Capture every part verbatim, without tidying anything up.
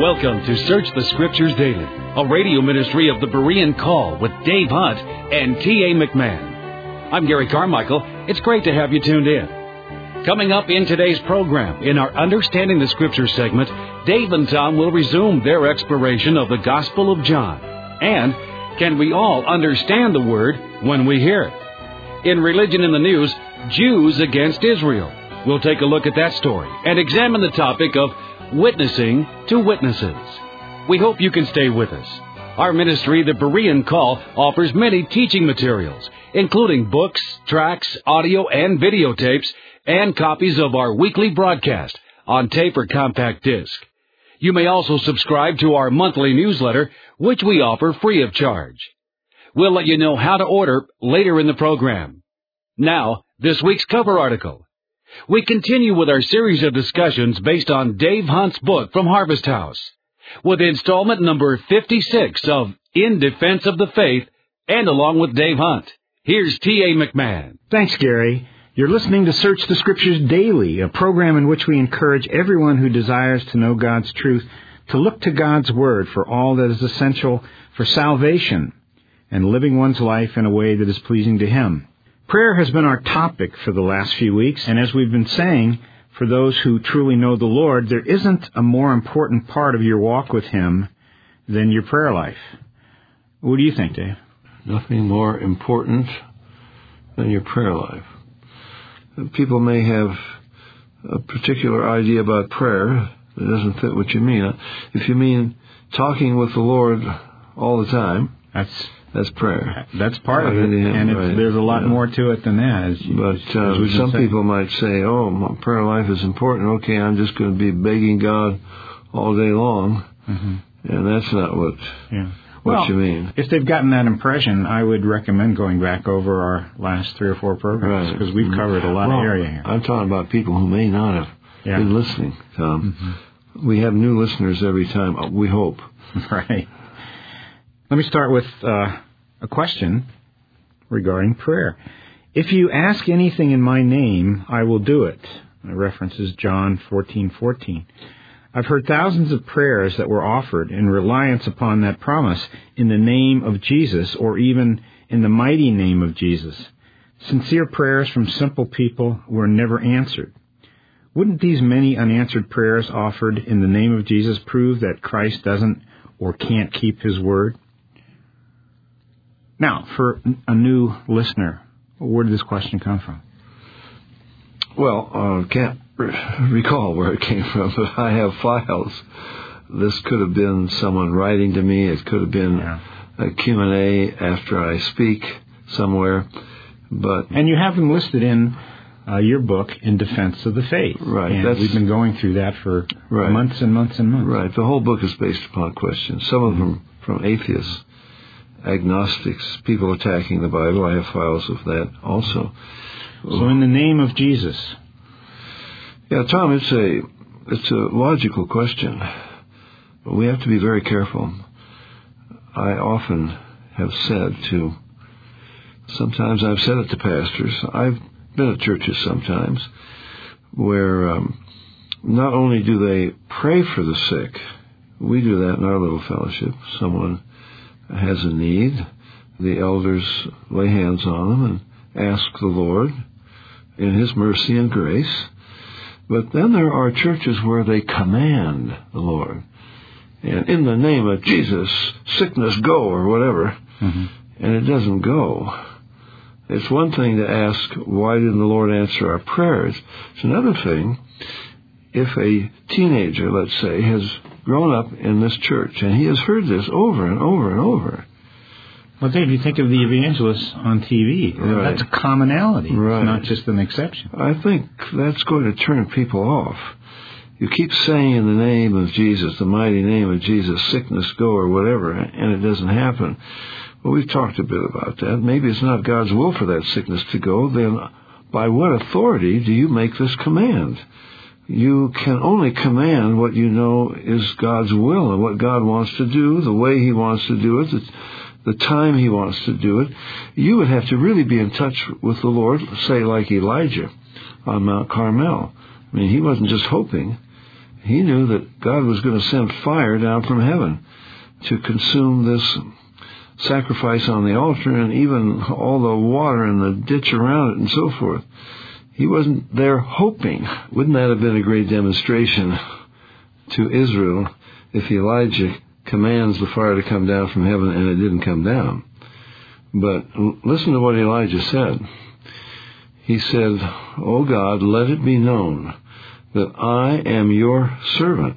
Welcome to Search the Scriptures Daily, a radio ministry of the Berean Call with Dave Hunt and T A McMahon. I'm Gary Carmichael. It's great to have you tuned in. Coming up in today's program, in our Understanding the Scriptures segment, Dave and Tom will resume their exploration of the Gospel of John. And can we all understand the Word when we hear it? In Religion in the News, Jews against Israel. We'll take a look at that story and examine the topic of witnessing to witnesses. We hope you can stay with us. Our ministry, the Berean Call, offers many teaching materials, including books, tracts, audio and videotapes, and copies of our weekly broadcast on tape or compact disc. You may also subscribe to our monthly newsletter, which we offer free of charge. We'll let you know how to order later in the program. Now, this week's cover article. We continue with our series of discussions based on Dave Hunt's book from Harvest House, with installment number fifty-six of In Defense of the Faith, and along with Dave Hunt, here's T A McMahon. Thanks, Gary. You're listening to Search the Scriptures Daily, a program in which we encourage everyone who desires to know God's truth to look to God's Word for all that is essential for salvation and living one's life in a way that is pleasing to Him. Prayer has been our topic for the last few weeks, and as we've been saying, for those who truly know the Lord, there isn't a more important part of your walk with Him than your prayer life. What do you think, Dave? Nothing more important than your prayer life. People may have a particular idea about prayer that doesn't fit what you mean. If you mean talking with the Lord all the time, that's That's prayer. That's part of it, and it's, right. there's a lot yeah. more to it than that. As you, but uh, as some people might say, oh, my prayer life is important. Okay, I'm just going to be begging God all day long. Mm-hmm. And that's not what, yeah. what well, you mean. If they've gotten that impression, I would recommend going back over our last three or four programs, because right. we've covered a lot well, of area here. I'm talking about people who may not have yeah. been listening, Tom. Mm-hmm. We have new listeners every time, we hope. Right. Let me start with uh, a question regarding prayer. If you ask anything in my name, I will do it. It references John fourteen fourteen. I've heard thousands of prayers that were offered in reliance upon that promise in the name of Jesus, or even in the mighty name of Jesus. Sincere prayers from simple people were never answered. Wouldn't these many unanswered prayers offered in the name of Jesus prove that Christ doesn't or can't keep His word? Now, for a new listener, where did this question come from? Well, I uh, can't re- recall where it came from, but I have files. This could have been someone writing to me. It could have been yeah. a Q and A after I speak somewhere. But And you have them listed in uh, your book, In Defense of the Faith. Right. And that's, we've been going through that for right. months and months and months. Right. The whole book is based upon questions. Some of them from atheists, agnostics, people attacking the Bible. I have files of that also. So in the name of Jesus. Yeah, Tom, it's a it's a logical question, but we have to be very careful. I often have said to, sometimes I've said it to pastors, I've been at churches sometimes, where um, not only do they pray for the sick, we do that in our little fellowship. Someone has a need, the elders lay hands on them and ask the Lord in His mercy and grace. But then there are churches where they command the Lord. And in the name of Jesus, sickness go, or whatever. Mm-hmm. And it doesn't go. It's one thing to ask, why didn't the Lord answer our prayers? It's another thing, if a teenager, let's say, has grown up in this church, and he has heard this over and over and over. Well, Dave, you think of the evangelists on T V. Right. That's a commonality. Right. It's not just an exception. I think that's going to turn people off. You keep saying in the name of Jesus, the mighty name of Jesus, sickness go, or whatever, and it doesn't happen. Well, we've talked a bit about that. Maybe it's not God's will for that sickness to go. Then by what authority do you make this command? You can only command what you know is God's will and what God wants to do, the way He wants to do it, the, the time He wants to do it. You would have to really be in touch with the Lord, say like Elijah on Mount Carmel. I mean, he wasn't just hoping. he knew that God was going to send fire down from heaven to consume this sacrifice on the altar and even all the water in the ditch around it and so forth. He wasn't there hoping. Wouldn't that have been a great demonstration to Israel if Elijah commands the fire to come down from heaven and it didn't come down? But listen to what Elijah said. He said, "O God, let it be known that I am your servant,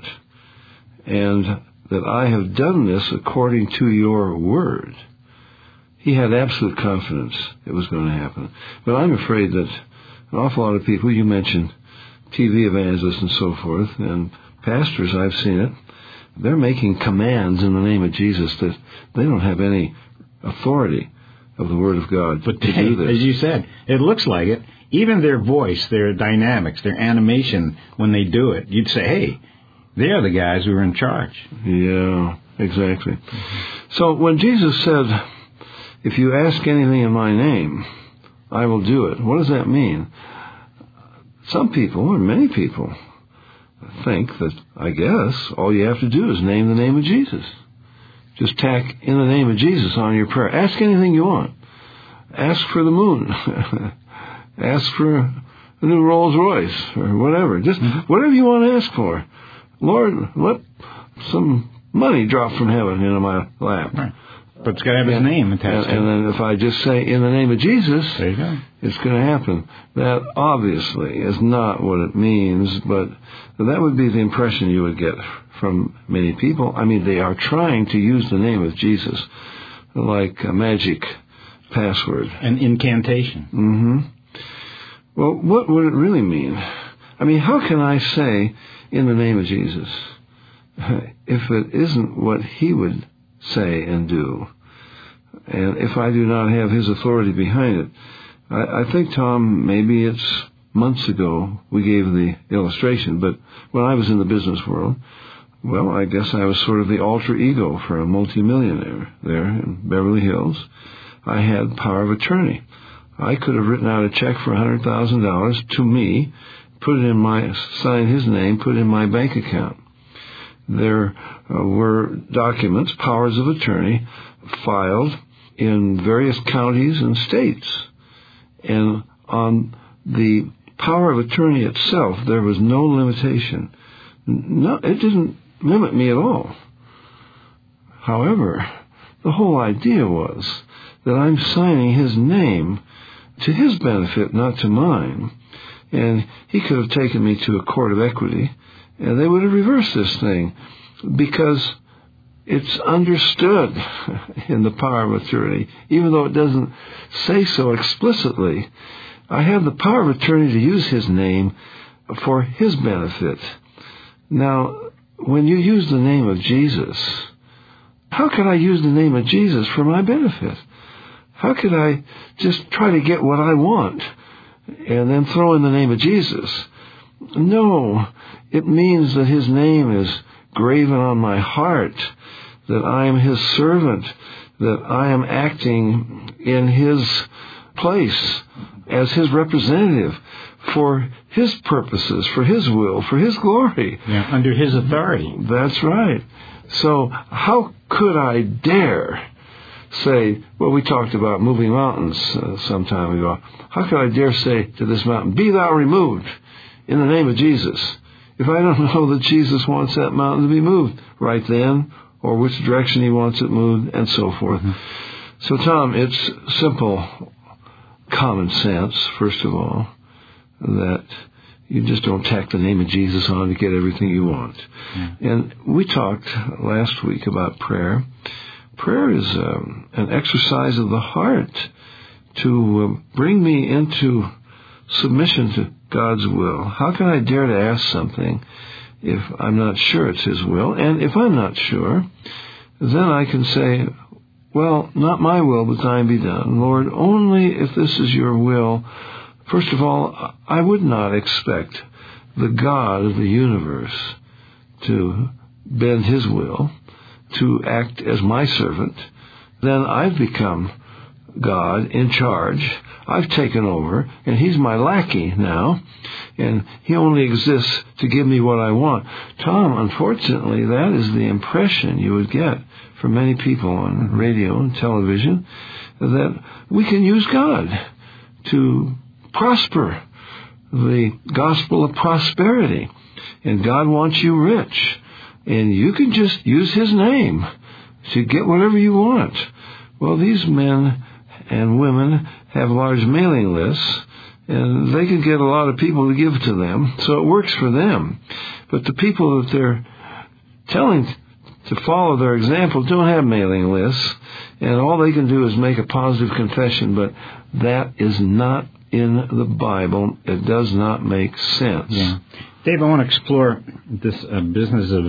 and that I have done this according to your word." He had absolute confidence it was going to happen. But I'm afraid that an awful lot of people, you mentioned T V evangelists and so forth, and pastors, I've seen it, they're making commands in the name of Jesus that they don't have any authority of the Word of God but to they, do this. As you said, it looks like it. Even their voice, their dynamics, their animation, when they do it, you'd say, hey, they're the guys who are in charge. Yeah, exactly. Mm-hmm. So when Jesus said, if you ask anything in my name, I will do it, what does that mean? Some people, or many people, think that, I guess, all you have to do is name the name of Jesus. Just tack in the name of Jesus on your prayer. Ask anything you want. Ask for the moon. Ask for a new Rolls Royce or whatever. Just mm-hmm. whatever you want to ask for. Lord, let some money drop from heaven into my lap. Right. But it's got to have his and, name attached and, to it. And then if I just say, in the name of Jesus, there you go. It's going to happen. That obviously is not what it means, but that would be the impression you would get from many people. I mean, they are trying to use the name of Jesus like a magic password. An incantation. Mm-hmm. Well, what would it really mean? I mean, how can I say, in the name of Jesus, if it isn't what he would say and do? And if I do not have his authority behind it? I, I think, Tom, maybe it's months ago we gave the illustration, but when I was in the business world, well, I guess I was sort of the alter ego for a multimillionaire there in Beverly Hills. I had power of attorney. I could have written out a check for one hundred thousand dollars to me, put it in my, sign his name, put it in my bank account. There uh, were documents, powers of attorney, filed in various counties and states. And on the power of attorney itself, there was no limitation. No, it didn't limit me at all. However, the whole idea was that I'm signing his name to his benefit, not to mine. And he could have taken me to a court of equity, and they would have reversed this thing, because it's understood in the power of attorney, even though it doesn't say so explicitly. I have the power of attorney to use his name for his benefit. Now, when you use the name of Jesus, how can I use the name of Jesus for my benefit? How could I just try to get what I want and then throw in the name of Jesus? No, it means that his name is graven on my heart, that I am his servant, that I am acting in his place as his representative for his purposes, for his will, for his glory. Yeah, under his authority. That's right. So how could I dare say, well, we talked about moving mountains uh, some time ago. How could I dare say to this mountain, be thou removed in the name of Jesus, if I don't know that Jesus wants that mountain to be moved right then, or which direction he wants it moved, and so forth. Mm-hmm. So, Tom, it's simple common sense, first of all, that you just don't tack the name of Jesus on to get everything you want. Yeah. And we talked last week about prayer. Prayer is um, an exercise of the heart to uh, bring me into submission to God's will. How can I dare to ask something if I'm not sure it's his will? And if I'm not sure, then I can say, well, not my will, but thine be done. Lord, only if this is your will. First of all, I would not expect the God of the universe to bend his will, to act as my servant. Then I've become God in charge. I've taken over, and he's my lackey now. and he only exists to give me what I want. Tom, unfortunately, that is the impression you would get from many people on radio and television, that we can use God to prosper, the gospel of prosperity, and God wants you rich, and you can just use his name to get whatever you want. Well, these men and women have large mailing lists, and they can get a lot of people to give to them, so it works for them. But the people that they're telling to follow their example don't have mailing lists, and all they can do is make a positive confession, but that is not in the Bible. It does not make sense. Yeah. Dave, I want to explore this uh, business of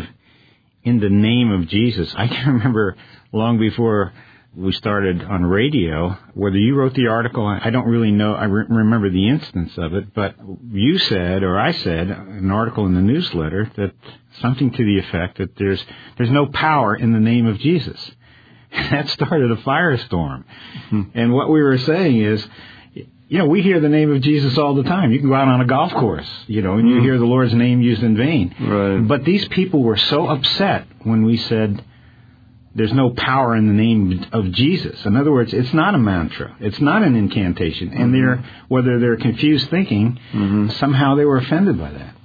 in the name of Jesus. I can remember long before we started on radio, whether you wrote the article, I don't really know, I re- remember the instance of it, but you said, or I said, an article in the newsletter, that something to the effect that there's there's no power in the name of Jesus. That started a firestorm. Mm-hmm. And what we were saying is, you know, we hear the name of Jesus all the time. You can go out on a golf course, you know, and mm-hmm. you hear the Lord's name used in vain. Right. But these people were so upset when we said, there's no power in the name of Jesus. In other words, it's not a mantra. It's not an incantation. And they're, whether they're confused thinking, mm-hmm. somehow they were offended by that.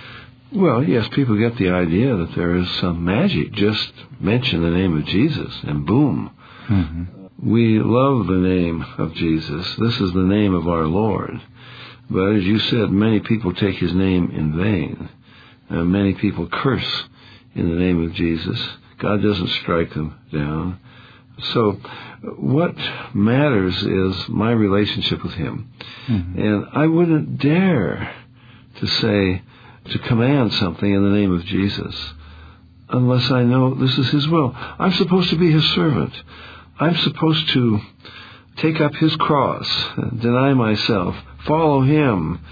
Well, yes, people get the idea that there is some magic. Just mention the name of Jesus and boom. Mm-hmm. We love the name of Jesus. This is the name of our Lord. But as you said, many people take his name in vain. Uh, many people curse in the name of Jesus. God doesn't strike them down. So what matters is my relationship with him. Mm-hmm. And I wouldn't dare to say, to command something in the name of Jesus, unless I know this is his will. I'm supposed to be his servant. I'm supposed to take up his cross, deny myself, follow him.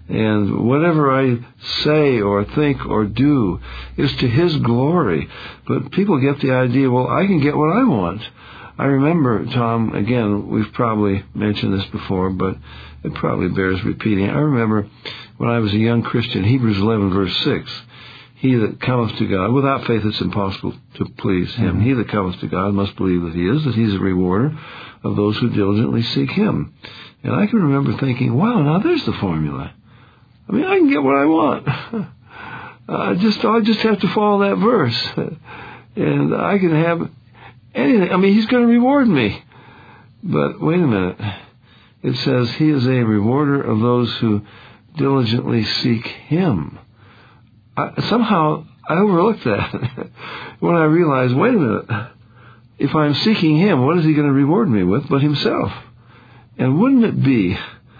And whatever I say or think or do is to his glory. But people get the idea, well, I can get what I want. I remember, Tom, again, we've probably mentioned this before, but it probably bears repeating. I remember when I was a young Christian, Hebrews eleven, verse six, he that cometh to God, without faith it's impossible to please him. Mm-hmm. He that cometh to God must believe that he is, that he's a rewarder of those who diligently seek him. And I can remember thinking, wow, now there's the formula. I mean, I can get what I want. I just, I just have to follow that verse, and I can have anything. I mean, he's going to reward me. But wait a minute. It says he is a rewarder of those who diligently seek him. I, somehow I overlooked that when I realized, wait a minute. If I'm seeking him, what is he going to reward me with but himself? And wouldn't it be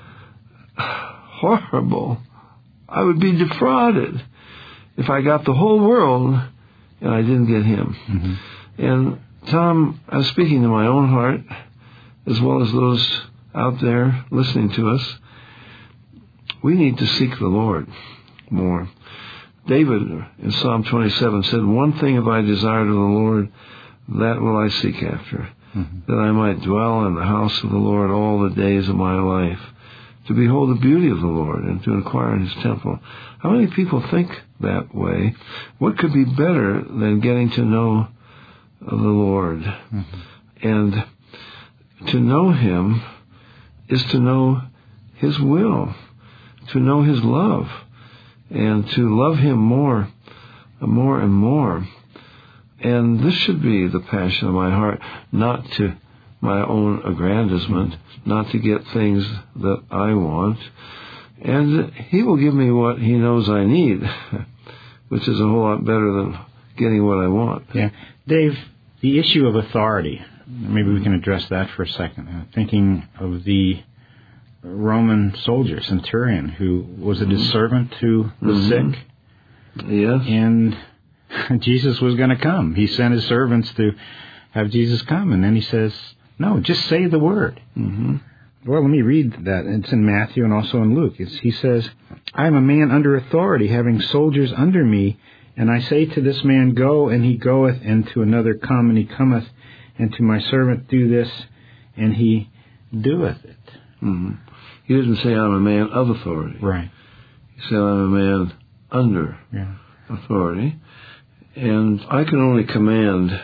horrible? I would be defrauded if I got the whole world and I didn't get him. Mm-hmm. And Tom, I was speaking to my own heart as well as those out there listening to us. We need to seek the Lord more. David in Psalm twenty-seven said, one thing have I desired of the Lord, that will I seek after, mm-hmm. that I might dwell in the house of the Lord all the days of my life, to behold the beauty of the Lord and to inquire in his temple. How many people think that way? What could be better than getting to know the Lord? Mm-hmm. And to know him is to know his will, to know his love, and to love him more and more and more. And this should be the passion of my heart, not to my own aggrandizement, not to get things that I want. And he will give me what he knows I need, which is a whole lot better than getting what I want. Yeah. Dave, the issue of authority, maybe we can address that for a second. Uh, thinking of the Roman soldier, centurion, who was a mm-hmm. servant to the mm-hmm. sick. Yes. And Jesus was going to come. He sent his servants to have Jesus come, and then he says, no, just say the word. Mm-hmm. Well, let me read that. It's in Matthew and also in Luke. It's, he says, I am a man under authority, having soldiers under me, and I say to this man, go, and he goeth, and to another, come, and he cometh, and to my servant, do this, and he doeth it. Mm-hmm. He doesn't say I'm a man of authority. Right. He said, I'm a man under yeah. authority, and I can only command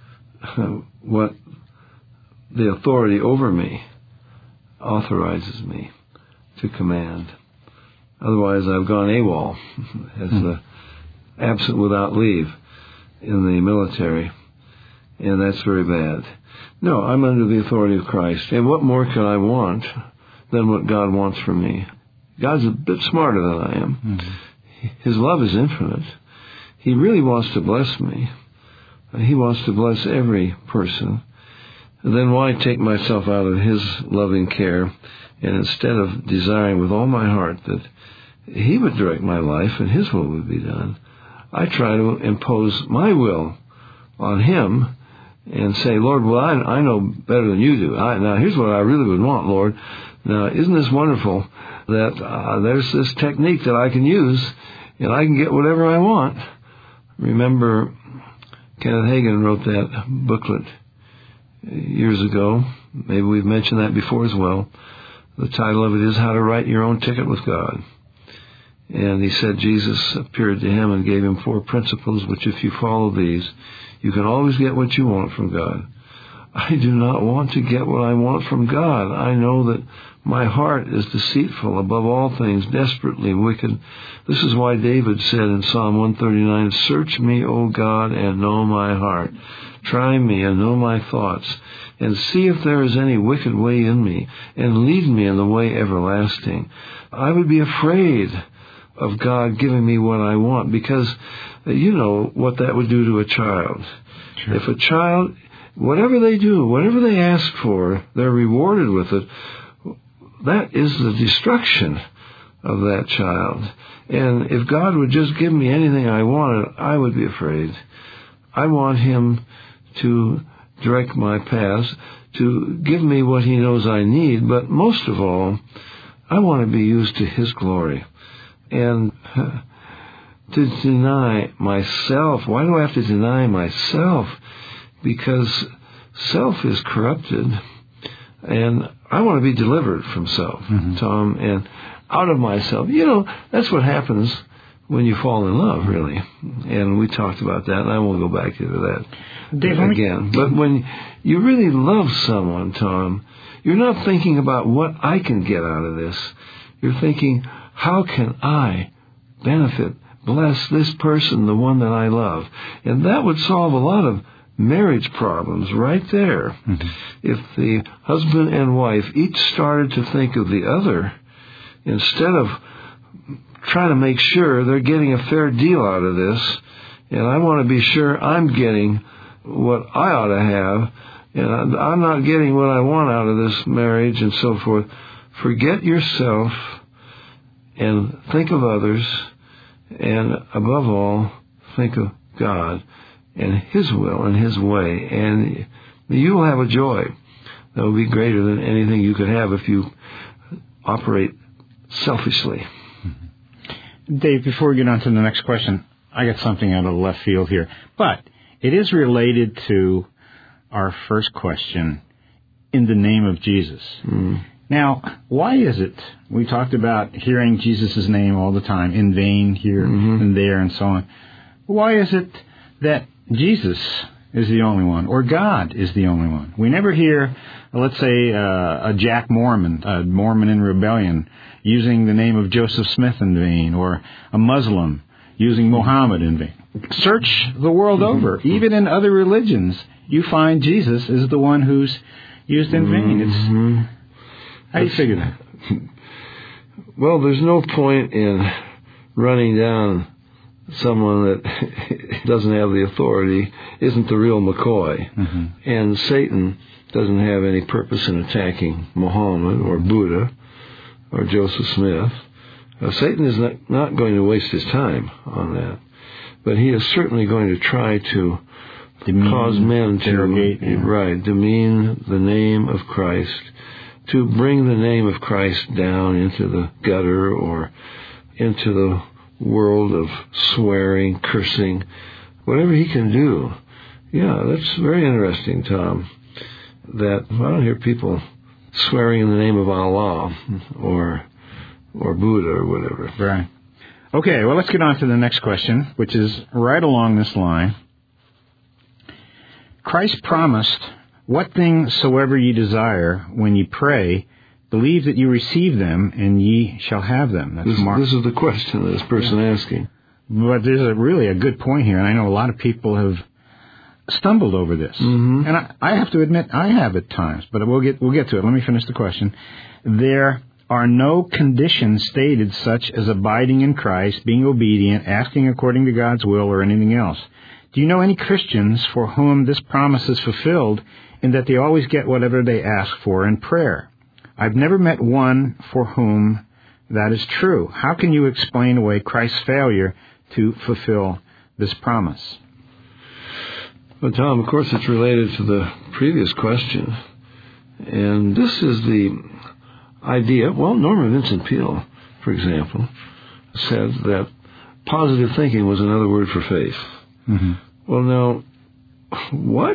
what the authority over me authorizes me to command. Otherwise, I've gone AWOL, as mm. the absent without leave in the military, and that's very bad. No, I'm under the authority of Christ, and what more can I want than what God wants from me? God's a bit smarter than I am. Mm-hmm. His love is infinite. He really wants to bless me. He wants to bless every person. And then why take myself out of His loving care, and instead of desiring with all my heart that He would direct my life and His will would be done, I try to impose my will on Him and say, Lord, well, I, I know better than you do. I, now, here's what I really would want, Lord. Now, isn't this wonderful that uh, there's this technique that I can use and I can get whatever I want? Remember, Kenneth Hagin wrote that booklet years ago. Maybe we've mentioned that before as well. The title of it is How to Write Your Own Ticket with God. And he said Jesus appeared to him and gave him four principles, which if you follow these, you can always get what you want from God. I do not want to get what I want from God. I know that my heart is deceitful above all things, desperately wicked. This is why David said in Psalm one thirty-nine, Search me, O God, and know my heart. Try me and know my thoughts, and see if there is any wicked way in me, and lead me in the way everlasting. I would be afraid of God giving me what I want, because you know what that would do to a child. Sure. If a child, whatever they do, whatever they ask for, they're rewarded with it, that is the destruction of that child. And if God would just give me anything I wanted, I would be afraid. I want Him to direct my paths, to give me what He knows I need, but most of all, I want to be used to His glory. And to deny myself, why do I have to deny myself? Because self is corrupted, and I want to be delivered from self, mm-hmm. Tom, and out of myself. You know, that's what happens when you fall in love, really. And we talked about that, and I won't go back into that Dave, again. But when you really love someone, Tom, you're not thinking about what I can get out of this. You're thinking, how can I benefit, bless this person, the one that I love? And that would solve a lot of marriage problems right there. Mm-hmm. If the husband and wife each started to think of the other, instead of trying to make sure they're getting a fair deal out of this, and I want to be sure I'm getting what I ought to have, and I'm not getting what I want out of this marriage and so forth. Forget yourself and think of others, and above all, think of God and His will and His way, and you will have a joy that will be greater than anything you could have if you operate selfishly. Dave, before we get on to the next question, I got something out of left field here, but it is related to our first question, in the name of Jesus. Mm. Now, why is it, we talked about hearing Jesus' name all the time, in vain, here mm-hmm. and there, and so on. Why is it that Jesus is the only one, or God is the only one? We never hear, let's say, uh, a Jack Mormon, a Mormon in rebellion, using the name of Joseph Smith in vain, or a Muslim using Muhammad in vain. Search the world mm-hmm. over. Even in other religions, you find Jesus is the one who's used in vain. Mm-hmm. It's, how do you figure that? Well, there's no point in running down someone that doesn't have the authority, isn't the real McCoy. Mm-hmm. And Satan doesn't have any purpose in attacking Muhammad or Buddha or Joseph Smith. Uh, Satan is not, not going to waste his time on that. But he is certainly going to try to demean, cause men to yeah. right, demean the name of Christ, to bring the name of Christ down into the gutter or into the world of swearing, cursing, whatever he can do. Yeah, that's very interesting, Tom, that I don't hear people swearing in the name of Allah or or Buddha or whatever. Right. Okay, well, let's get on to the next question, which is right along this line. Christ promised, "What things soever ye desire, when ye pray, believe that you receive them, and ye shall have them." That's this, Mark. This is the question that this person yeah. asking. But there's a really a good point here, and I know a lot of people have stumbled over this. Mm-hmm. And I, I have to admit, I have at times, but we'll get we'll get to it. Let me finish the question. There are no conditions stated such as abiding in Christ, being obedient, asking according to God's will, or anything else. Do you know any Christians for whom this promise is fulfilled in that they always get whatever they ask for in prayer? I've never met one for whom that is true. How can you explain away Christ's failure to fulfill this promise? Well, Tom, of course, it's related to the previous question. And this is the idea. Well, Norman Vincent Peale, for example, said that positive thinking was another word for faith. Mm-hmm. Well, now, what?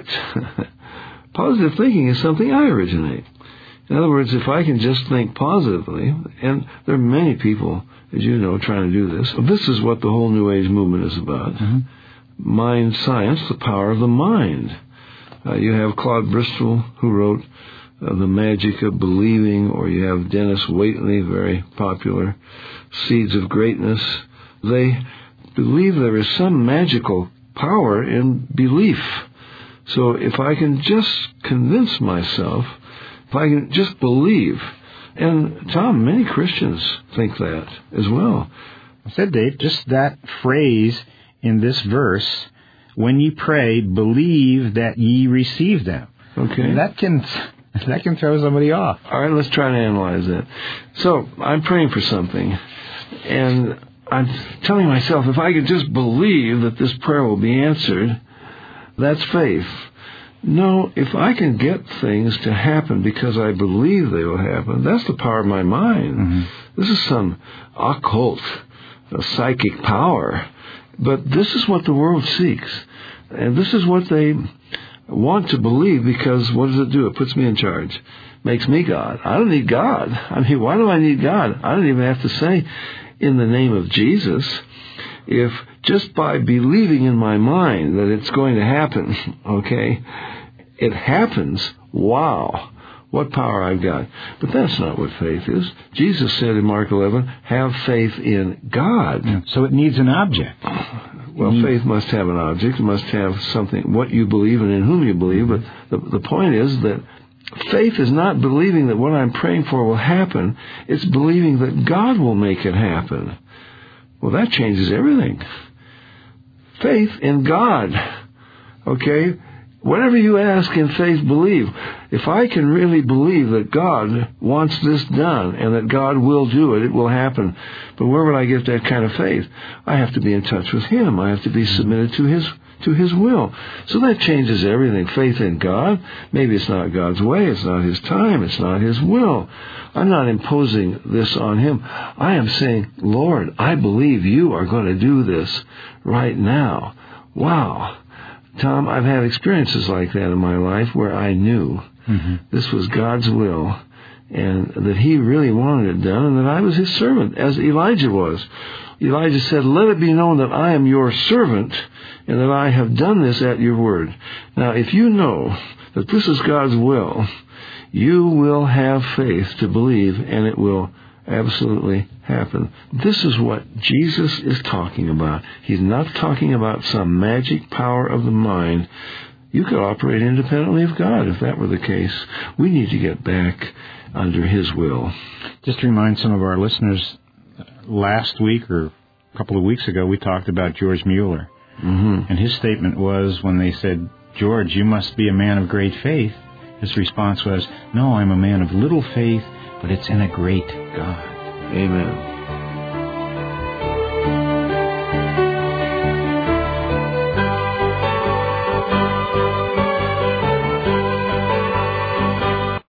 Positive thinking is something I originate. In other words, if I can just think positively, and there are many people, as you know, trying to do this. This is what the whole New Age movement is about. Mm-hmm. Mind science, the power of the mind. Uh, you have Claude Bristol, who wrote uh, The Magic of Believing, or you have Dennis Waitley, very popular, Seeds of Greatness. They believe there is some magical power in belief. So if I can just convince myself, if I can just believe, and Tom, many Christians think that as well. I said, Dave, just that phrase in this verse, when ye pray, believe that ye receive them. Okay. That can that can throw somebody off. All right, let's try to analyze that. So I'm praying for something, and I'm telling myself, if I could just believe that this prayer will be answered, that's faith. No, if I can get things to happen because I believe they will happen, that's the power of my mind. Mm-hmm. This is some occult, uh, psychic power. But this is what the world seeks. And this is what they want to believe, because what does it do? It puts me in charge. Makes me God. I don't need God. I mean, why do I need God? I don't even have to say, in the name of Jesus. If just by believing in my mind that it's going to happen, okay, it happens, wow, what power I've got. But that's not what faith is. Jesus said in Mark eleven, have faith in God. Yeah. So it needs an object. Well, mm-hmm. faith must have an object. It must have something, what you believe and in whom you believe. But the, the point is that faith is not believing that what I'm praying for will happen. It's believing that God will make it happen. Well, that changes everything. Faith in God. Okay? Whatever you ask in faith, believe. If I can really believe that God wants this done and that God will do it, it will happen. But where would I get that kind of faith? I have to be in touch with Him. I have to be submitted to His to His will. So that changes everything. Faith in God. Maybe it's not God's way. It's not His time. It's not His will. I'm not imposing this on Him. I am saying, Lord, I believe You are going to do this right now. Wow. Tom, I've had experiences like that in my life where I knew mm-hmm. this was God's will and that He really wanted it done and that I was His servant, as Elijah was. Elijah said, let it be known that I am Your servant and that I have done this at Your word. Now, if you know that this is God's will, you will have faith to believe, and it will absolutely happen. This is what Jesus is talking about. He's not talking about some magic power of the mind. You could operate independently of God if that were the case. We need to get back under His will. Just to remind some of our listeners, last week or a couple of weeks ago, we talked about George Mueller. Mm-hmm. And his statement was, when they said, George, you must be a man of great faith, his response was, no, I'm a man of little faith, but it's in a great God. Amen.